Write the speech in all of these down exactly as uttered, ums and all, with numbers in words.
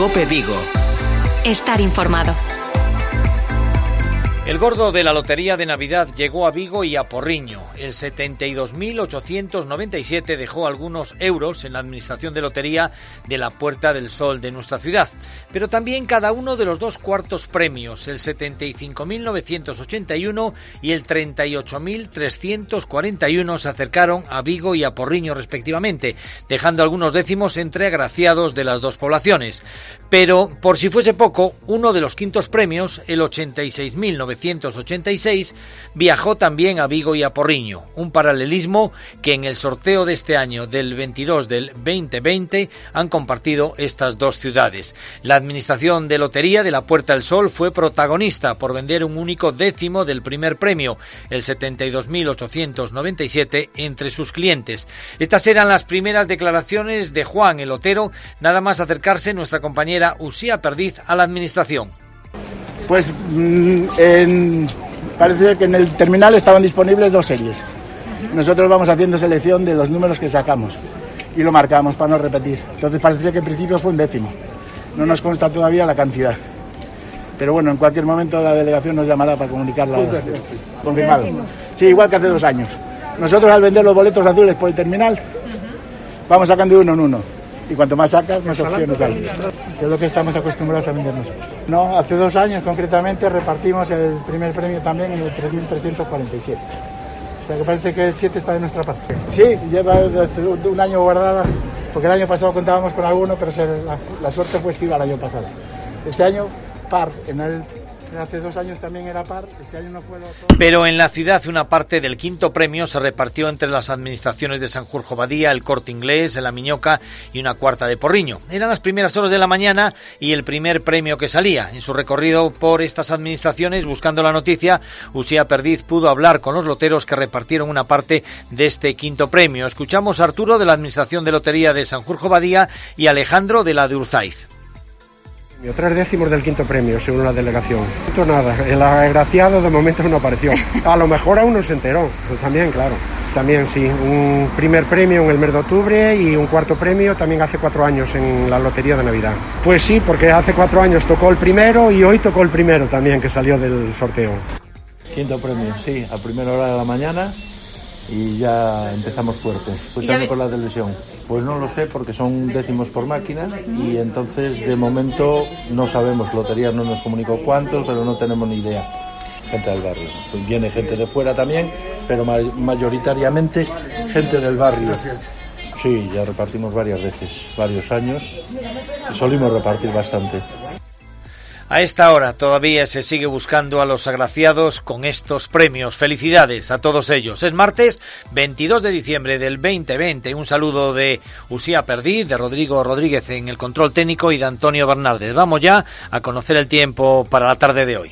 COPE Vigo. Estar informado. El gordo de la Lotería de Navidad llegó a Vigo y a Porriño. El setenta y dos mil ochocientos noventa y siete dejó algunos euros en la administración de lotería de la Puerta del Sol de nuestra ciudad. Pero también cada uno de los dos cuartos premios, el setenta y cinco mil novecientos ochenta y uno y el treinta y ocho mil trescientos cuarenta y uno, se acercaron a Vigo y a Porriño respectivamente, dejando algunos décimos entre agraciados de las dos poblaciones. Pero, por si fuese poco, uno de los quintos premios, el ochenta y seis mil novecientos ochenta y seis, viajó también a Vigo y a Porriño, un paralelismo que en el sorteo de este año del veintidós del veinte veinte han compartido estas dos ciudades. La Administración de Lotería de la Puerta del Sol fue protagonista por vender un único décimo del primer premio, el setenta y dos mil ochocientos noventa y siete, entre sus clientes. Estas eran las primeras declaraciones de Juan, el lotero, nada más acercarse nuestra compañera Usía Perdiz a la Administración. Pues en, parece que en el terminal estaban disponibles dos series. Nosotros vamos haciendo selección de los números que sacamos y lo marcamos para no repetir. Entonces parece que en principio fue un décimo. No nos consta todavía la cantidad. Pero bueno, en cualquier momento la delegación nos llamará para comunicarla. Confirmado. Sí, igual que hace dos años. Nosotros al vender los boletos azules por el terminal, vamos sacando de uno en uno. Y cuanto más sacas, más opciones hay. Que es lo que estamos acostumbrados a vender nosotros. No, hace dos años concretamente repartimos el primer premio también en el tres mil trescientos cuarenta y siete. O sea que parece que el siete está de nuestra parte. Sí, lleva un año guardada, porque el año pasado contábamos con alguno, pero la, la suerte fue esquiva el año pasado. Este año, par. En el, hace dos años también era par, este año no puedo... Pero en la ciudad una parte del quinto premio se repartió entre las administraciones de Sanjurjo Badía, el Corte Inglés, la Miñoca y una cuarta de Porriño. Eran las primeras horas de la mañana y el primer premio que salía. En su recorrido por estas administraciones buscando la noticia, Usía Perdiz pudo hablar con los loteros que repartieron una parte de este quinto premio. Escuchamos a Arturo de la Administración de Lotería de Sanjurjo Badía y Alejandro de la de Urzaiz. Tres décimos del quinto premio, según la delegación. No nada, el agraciado de momento no apareció. A lo mejor aún no se enteró, pues también, claro. También sí, un primer premio en el mes de octubre y un cuarto premio también hace cuatro años en la Lotería de Navidad. Pues sí, porque hace cuatro años tocó el primero y hoy tocó el primero también, que salió del sorteo. Quinto premio, sí, a primera hora de la mañana y ya empezamos fuerte. Escuchando por la televisión. Pues no lo sé, porque son décimos por máquina y entonces de momento no sabemos, Lotería no nos comunicó cuántos, pero no tenemos ni idea. Gente del barrio, pues viene gente de fuera también, pero mayoritariamente gente del barrio. Sí, ya repartimos varias veces, varios años, y solimos repartir bastante. A esta hora todavía se sigue buscando a los agraciados con estos premios. Felicidades a todos ellos. Es martes veintidós de diciembre del veinte veinte. Un saludo de Usía Perdiz, de Rodrigo Rodríguez en el control técnico y de Antonio Bernaldez. Vamos ya a conocer el tiempo para la tarde de hoy.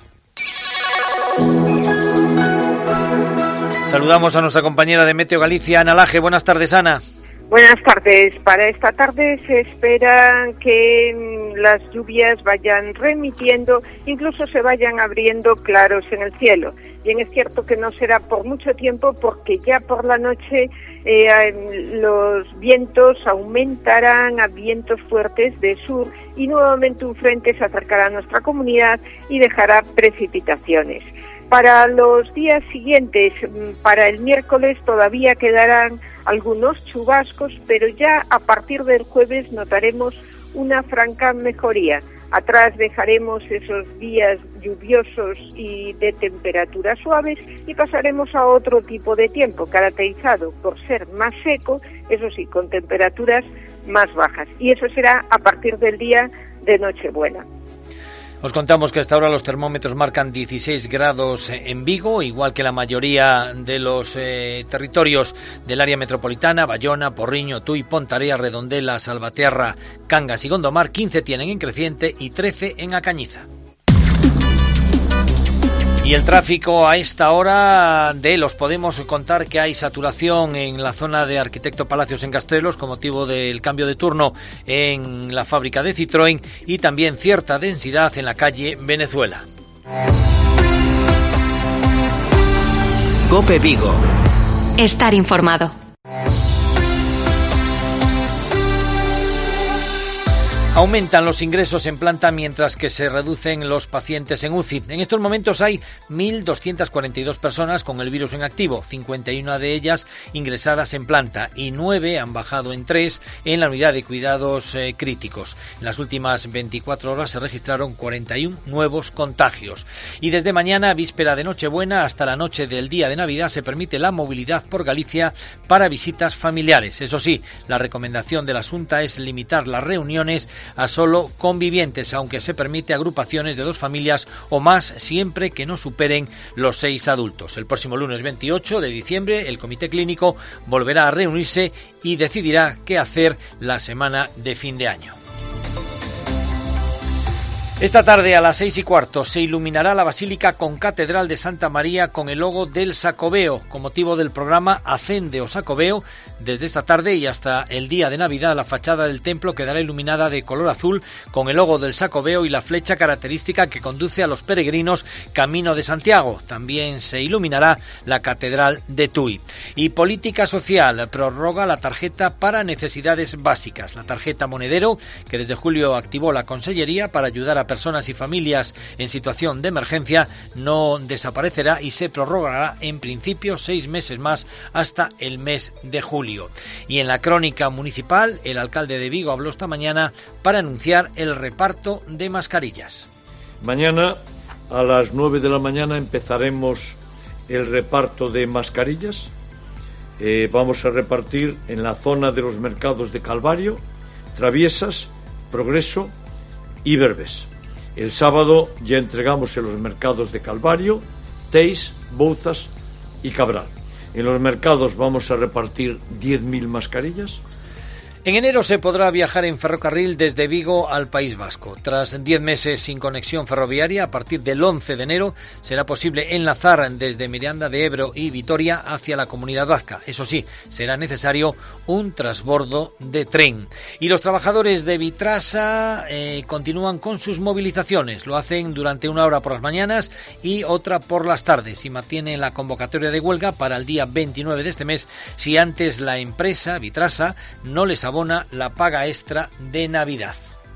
Saludamos a nuestra compañera de Meteo Galicia, Ana Laje. Buenas tardes, Ana. Buenas tardes. Para esta tarde se espera que las lluvias vayan remitiendo, incluso se vayan abriendo claros en el cielo. Bien, es cierto que no será por mucho tiempo porque ya por la noche eh, los vientos aumentarán a vientos fuertes de sur y nuevamente un frente se acercará a nuestra comunidad y dejará precipitaciones. Para los días siguientes, para el miércoles todavía quedarán algunos chubascos, pero ya a partir del jueves notaremos una franca mejoría. Atrás dejaremos esos días lluviosos y de temperaturas suaves y pasaremos a otro tipo de tiempo, caracterizado por ser más seco, eso sí, con temperaturas más bajas. Y eso será a partir del día de Nochebuena. Os contamos que hasta ahora los termómetros marcan dieciséis grados en Vigo, igual que la mayoría de los eh, territorios del área metropolitana, Bayona, Porriño, Tui, Pontarea, Redondela, Salvaterra, Cangas y Gondomar. quince tienen en Creciente y trece en A Cañiza. Y el tráfico a esta hora de los podemos contar que hay saturación en la zona de Arquitecto Palacios en Castrelos con motivo del cambio de turno en la fábrica de Citroën y también cierta densidad en la calle Venezuela. COPE Vigo. Estar informado. Aumentan los ingresos en planta mientras que se reducen los pacientes en U C I. En estos momentos hay mil doscientas cuarenta y dos personas con el virus en activo, cincuenta y una de ellas ingresadas en planta y nueve han bajado en tres en la unidad de cuidados eh, críticos. En las últimas veinticuatro horas se registraron cuarenta y uno nuevos contagios. Y desde mañana, víspera de Nochebuena, hasta la noche del día de Navidad se permite la movilidad por Galicia para visitas familiares. Eso sí, la recomendación de la Xunta es limitar las reuniones a solo convivientes, aunque se permite agrupaciones de dos familias o más siempre que no superen los seis adultos. El próximo lunes veintiocho de diciembre el Comité Clínico volverá a reunirse y decidirá qué hacer la semana de fin de año. Esta tarde a las seis y cuarto se iluminará la Basílica Concatedral de Santa María con el logo del Xacobeo, con motivo del programa Acende o Xacobeo. Desde esta tarde y hasta el día de Navidad, la fachada del templo quedará iluminada de color azul con el logo del Xacobeo y la flecha característica que conduce a los peregrinos camino de Santiago. También se iluminará la Catedral de Tui. Y Política Social prorroga la tarjeta para necesidades básicas. La tarjeta Monedero, que desde julio activó la Consellería para ayudar a personas y familias en situación de emergencia, no desaparecerá y se prorrogará en principio seis meses más hasta el mes de julio. Y en la crónica municipal, el alcalde de Vigo habló esta mañana para anunciar el reparto de mascarillas. Mañana a las nueve de la mañana empezaremos el reparto de mascarillas. Eh, vamos a repartir en la zona de los mercados de Calvario, Traviesas, Progreso y Berbés. El sábado ya entregamos en los mercados de Calvario, Teis, Bouzas y Cabral. En los mercados vamos a repartir diez mil mascarillas. En enero se podrá viajar en ferrocarril desde Vigo al País Vasco. Tras diez meses sin conexión ferroviaria, a partir del once de enero será posible enlazar desde Miranda de Ebro y Vitoria hacia la Comunidad Vasca. Eso sí, será necesario un transbordo de tren. Y los trabajadores de Vitrasa eh, continúan con sus movilizaciones. Lo hacen durante una hora por las mañanas y otra por las tardes. Y mantienen la convocatoria de huelga para el día veintinueve de este mes si antes la empresa Vitrasa no les abona la paga extra de Navidad.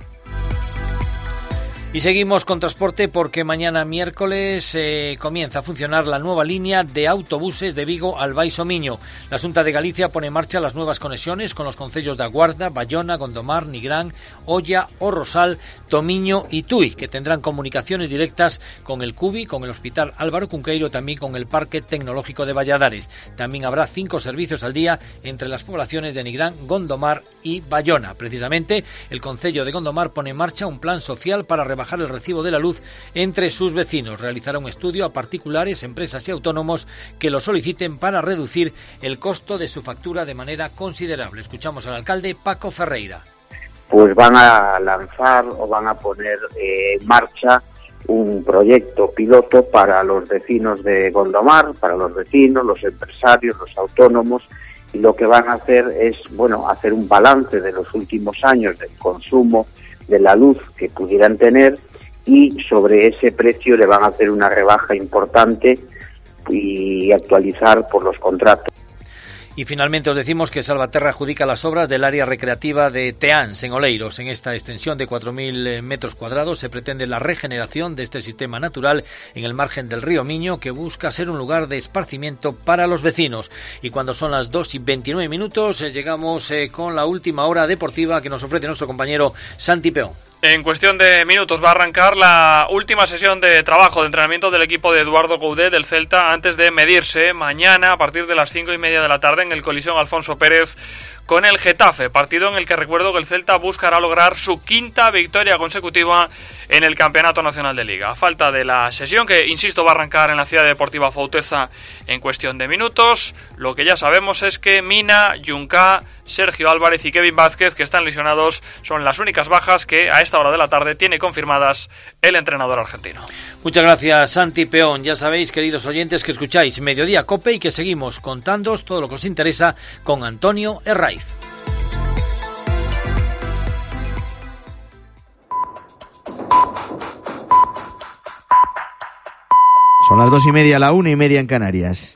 Y seguimos con transporte porque mañana miércoles eh, comienza a funcionar la nueva línea de autobuses de Vigo al Baixo Miño. La Xunta de Galicia pone en marcha las nuevas conexiones con los concellos de Aguarda, Bayona, Gondomar, Nigrán, Oia, O Rosal, Tomiño y Tui, que tendrán comunicaciones directas con el Cubi, con el Hospital Álvaro Cunqueiro, también con el Parque Tecnológico de Valladares. También habrá cinco servicios al día entre las poblaciones de Nigrán, Gondomar y Bayona. Precisamente, el concello de Gondomar pone en marcha un plan social para rebajar el recibo de la luz entre sus vecinos. Realizará un estudio a particulares, empresas y autónomos que lo soliciten para reducir el costo de su factura de manera considerable. Escuchamos al alcalde Paco Ferreira. Pues van a lanzar o van a poner eh, en marcha un proyecto piloto para los vecinos de Gondomar, para los vecinos, los empresarios, los autónomos, y lo que van a hacer es, bueno, hacer un balance de los últimos años del consumo de la luz que pudieran tener, y sobre ese precio le van a hacer una rebaja importante y actualizar por los contratos. Y finalmente os decimos que Salvaterra adjudica las obras del área recreativa de Teáns, en Oleiros. En esta extensión de cuatro mil metros cuadrados se pretende la regeneración de este sistema natural en el margen del río Miño, que busca ser un lugar de esparcimiento para los vecinos. Y cuando son las dos y veintinueve minutos, eh, llegamos eh, con la última hora deportiva que nos ofrece nuestro compañero Santi Peón. En cuestión de minutos va a arrancar la última sesión de trabajo, de entrenamiento del equipo de Eduardo Coudet del Celta antes de medirse mañana a partir de las cinco y media de la tarde en el Coliseum Alfonso Pérez con el Getafe, partido en el que recuerdo que el Celta buscará lograr su quinta victoria consecutiva en el Campeonato Nacional de Liga. A falta de la sesión, que insisto va a arrancar en la Ciudad Deportiva Fauteza en cuestión de minutos, lo que ya sabemos es que Mina, Junca, Sergio Álvarez y Kevin Vázquez, que están lesionados, son las únicas bajas que a esta hora de la tarde tiene confirmadas el entrenador argentino. Muchas gracias, Santi Peón. Ya sabéis, queridos oyentes, que escucháis Mediodía Cope y que seguimos contándoos todo lo que os interesa con Antonio Herraiz. Son las dos y media, la una y media en Canarias.